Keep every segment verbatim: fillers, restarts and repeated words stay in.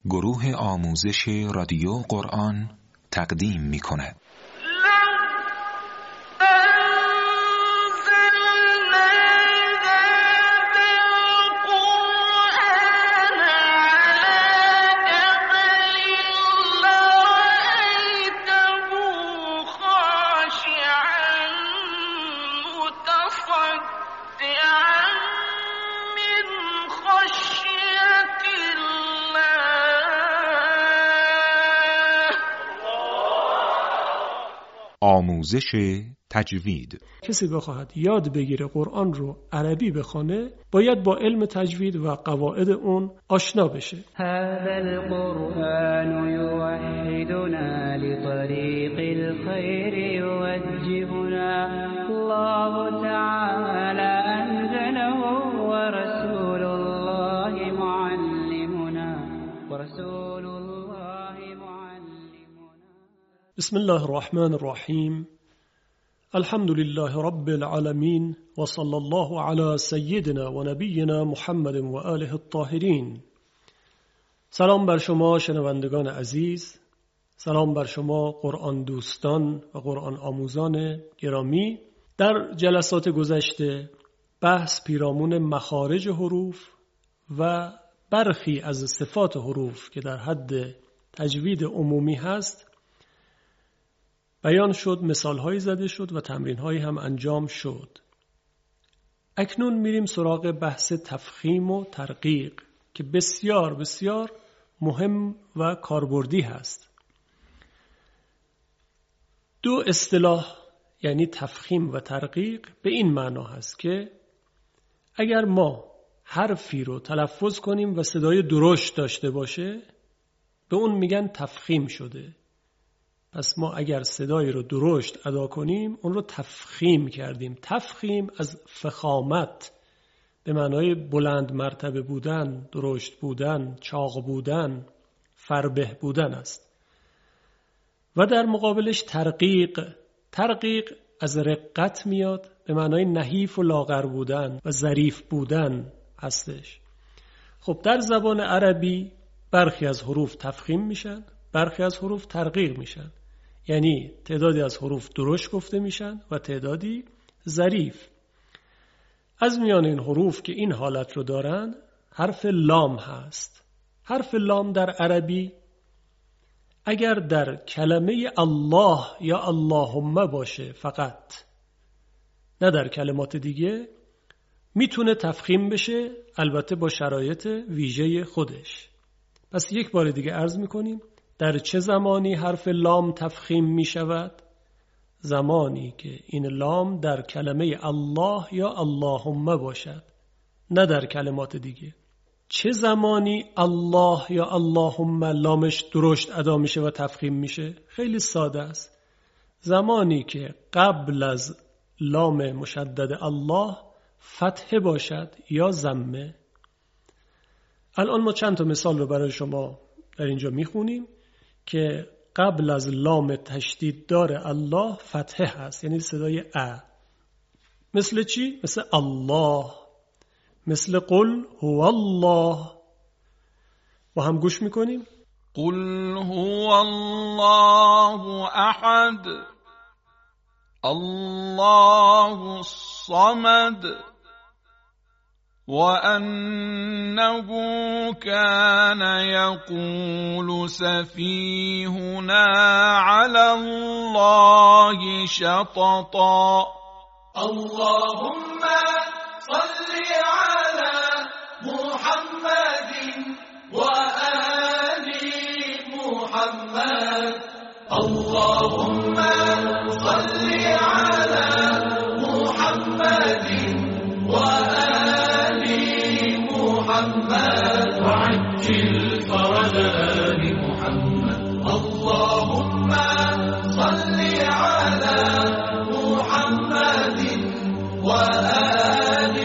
گروه آموزش رادیو قرآن تقدیم می کند. آموزش تجوید. کسی بخواهد یاد بگیره قرآن رو عربی بخونه باید با علم تجوید و قواعد اون آشنا بشه. هذا القرآن يوحدنا لطريق الخير يوجهنا الله تعالى أنزله ورسول الله معلمنا ورسول الله معلمنا. بسم الله الرحمن الرحیم. الحمد لله رب العالمین و صلی الله علی سیدنا و نبینا محمد و آله الطاهرین. سلام بر شما شنوندگان عزیز، سلام بر شما قرآن دوستان و قرآن آموزان گرامی. در جلسات گذشته بحث پیرامون مخارج حروف و برخی از صفات حروف که در حد تجوید عمومی هست بیان شد، مثالهایی زده شد و تمرینهایی هم انجام شد. اکنون میریم سراغ بحث تفخیم و ترقیق که بسیار بسیار مهم و کاربردی هست. دو اصطلاح یعنی تفخیم و ترقیق به این معنا هست که اگر ما حرفی رو تلفظ کنیم و صدای درشت داشته باشه به اون میگن تفخیم شده. پس ما اگر صدایی رو درشت ادا کنیم اون رو تفخیم کردیم. تفخیم از فخامت به معنای بلند مرتبه بودن، درشت بودن، چاق بودن، فربه بودن است. و در مقابلش ترقیق، ترقیق از رقت میاد به معنای نحیف و لاغر بودن و ظریف بودن هستش. خب در زبان عربی برخی از حروف تفخیم میشن، برخی از حروف ترقیق میشن. یعنی تعدادی از حروف درشت گفته میشن و تعدادی ظریف. از میان این حروف که این حالت رو دارن حرف لام هست. حرف لام در عربی اگر در کلمه الله یا اللهم باشه فقط، نه در کلمات دیگه، میتونه تفخیم بشه، البته با شرایط ویژه خودش. پس یک بار دیگه عرض میکنیم در چه زمانی حرف لام تفخیم می شود؟ زمانی که این لام در کلمه الله یا اللهم باشد، نه در کلمات دیگه. چه زمانی الله یا اللهم لامش درشت ادا میشه و تفخیم میشه؟ خیلی ساده است. زمانی که قبل از لام مشدد الله فتحه باشد یا ضمه. الان ما چند تا مثال رو برای شما در اینجا میخونیم که قبل از لام تشدید دار الله فتحه هست، یعنی صدای ا. مثل چی؟ مثل الله، مثل قل هو الله. با هم گوش میکنیم. قل هو الله احد الله الصمد وَأَنَّهُ كَانَ يَقُولُ سَفِيهُنَا عَلَى اللَّهِ شَطَطًا. اللهم صل على محمد وآل محمد. اللهم صل على محمد وآل محمد وعجل فرج آل محمد. اللهم صل على محمد وآل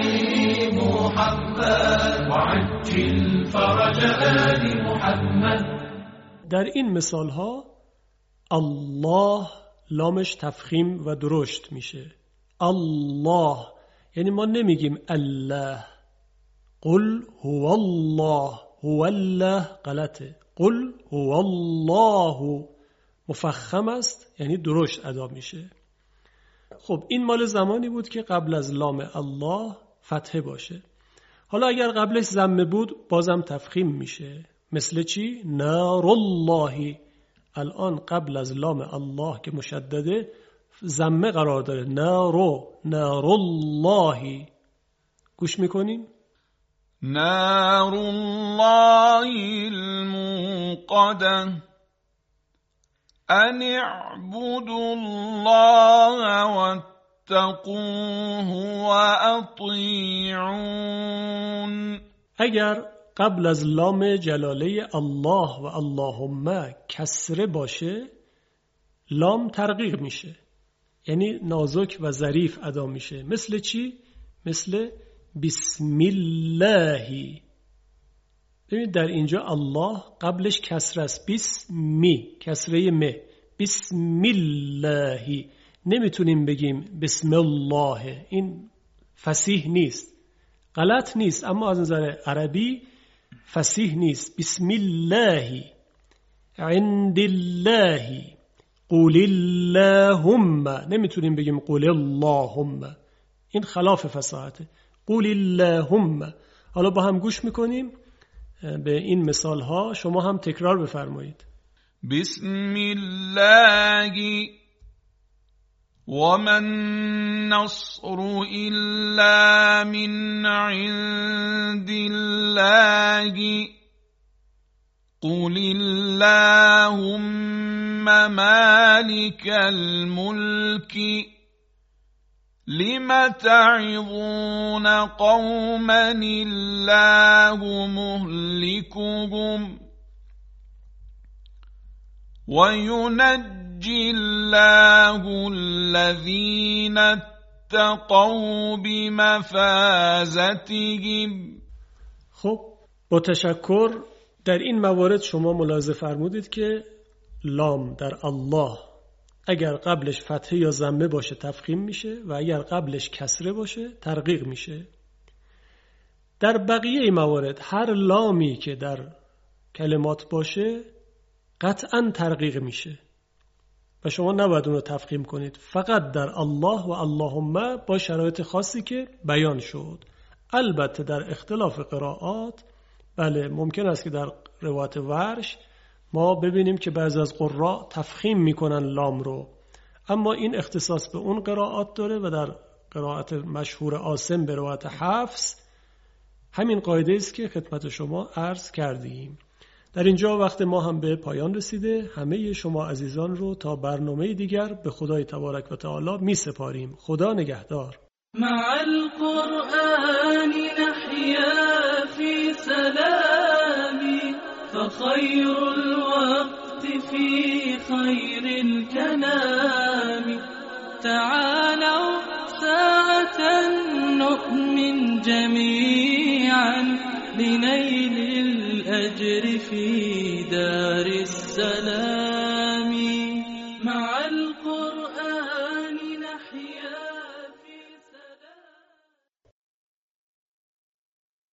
محمد وعجل فرج آل محمد. در این مثال ها الله لامش تفخیم و درشت میشه. الله یعنی ما نمیگیم الله. قل هو الله، هو الله غلطه. قل هو الله مفخم است، یعنی درشت ادا میشه. خب این مال زمانی بود که قبل از لام الله فتحه باشه. حالا اگر قبلش ضمه بود بازم تفخیم میشه. مثل چی؟ نار الله. الان قبل از لام الله که مشدده ضمه قرار داره. نارو نار الله. گوش میکنین؟ نار الله الموقده ان اعبدوا الله واتقوه واطیعون. اگر قبل از لام جلاله الله و اللهم کسره باشه لام ترقیق میشه، یعنی نازک و ظریف ادا میشه. مثل چی؟ مثل بسم الله. ببینید در اینجا الله قبلش کسره است، بسمی کسره م، بسم الله. نمیتونیم بگیم بسم الله، این فصیح نیست، غلط نیست اما از نظر عربی فصیح نیست. بسم الله، عند الله، قول اللهم. نمیتونیم بگیم قول اللهم، این خلاف فصاحته. قول اللهم. حالا با هم گوش میکنیم به این مثال ها، شما هم تکرار بفرمایید. بسم الله ومن نصر إلا من عند الله قل اللهم مالك الملك لم تعظون قوما الله مهلكهم وينجي الله الذين اتقوا بمفازتهم. خب با تشکر در این موارد شما ملاحظه فرمودید که لام در الله اگر قبلش فتحه یا ضمه باشه تفخیم میشه و اگر قبلش کسره باشه ترقیق میشه. در بقیه موارد هر لامی که در کلمات باشه قطعاً ترقیق میشه و شما نباید اون رو تفخیم کنید. فقط در الله و اللهم با شرایط خاصی که بیان شد. البته در اختلاف قرائات بله ممکن است که در روایت ورش ما ببینیم که بعضی از قراء تفخیم میکنن لام رو، اما این اختصاص به اون قرائات داره و در قرائت مشهور عاصم به روایت حفص همین قاعده است که خدمت شما عرض کردیم. در اینجا وقت ما هم به پایان رسیده. همه شما عزیزان رو تا برنامه دیگر به خدای تبارک و تعالی می سپاریم. خدا نگهدار. مع القرآن نحيا في سلام فخير الوقت في خير الكلام تعالوا ساعة نؤمن جميعا لنيل الأجر في دار السلام.